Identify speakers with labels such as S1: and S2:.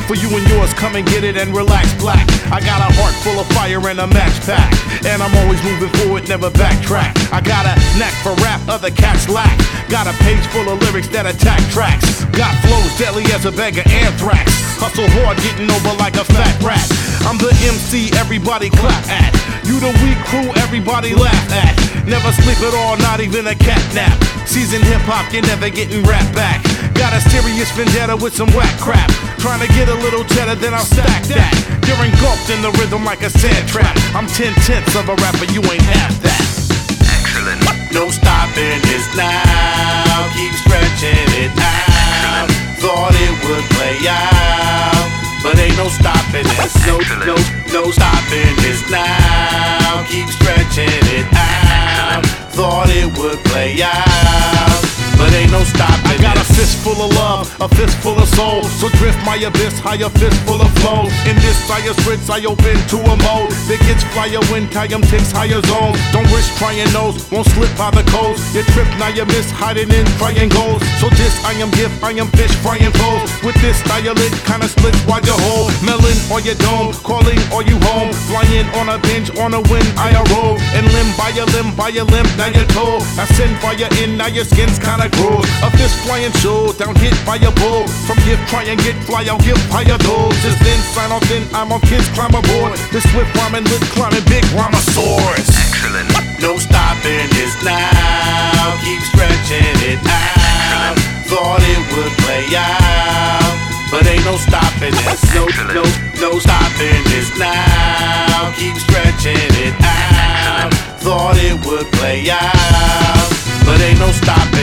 S1: For you and yours, come and get it and relax black. I got a heart full of fire and a match pack, and I'm always moving forward, never backtrack. I got a knack for rap, other cats lack. Got a page full of lyrics that attack tracks. Got flows deadly as a bag of anthrax. Hustle hard, getting over like a fat rat. I'm the MC everybody clap at. You the weak crew everybody laugh at. Never sleep at all, not even a cat nap. Seasoned hip-hop, you're never getting rap back. Got a serious vendetta with some whack crap. Trying to get a little cheddar, then I'll stack that. You're engulfed in the rhythm like a sand trap. I'm 10/10 of a rapper, you ain't half that.
S2: Excellent.
S3: No stopping this now, keep stretching it out. Thought it would play out, but ain't no stopping this. No stopping this now, keep stretching it out. Thought it would play out, but ain't no stopping.
S1: I got a fist full of love, a fist full of soul. So drift my abyss, higher fist full of flow. In this fire spritz, I open to a mode that gets flyer when Kayam takes higher zones. Don't risk trying those, won't slip by the coast. You trip, now you miss, hiding in triangles. So this I am gift, I am fish frying foes. With this style it kinda splits while you hold. Melon or your dome, calling or you home. Flying on a bench, on a wind, I roll. And limb by a limb, now you're told. I send fire in, now your skin's kinda gross. A fist flying show, down hit by a bull. From gift, try and get fly, I'll give higher doors. Just then, sign off, then I'm on kids, climb aboard. This swift rhyming, lip climbing, big rhinosaurus.
S2: Excellent.
S3: No stopping this now, keep stretching it out. Thought it would play out, but ain't no stopping this. No stopping this now, keep stretching it out. Thought it would play out, but ain't no stopping.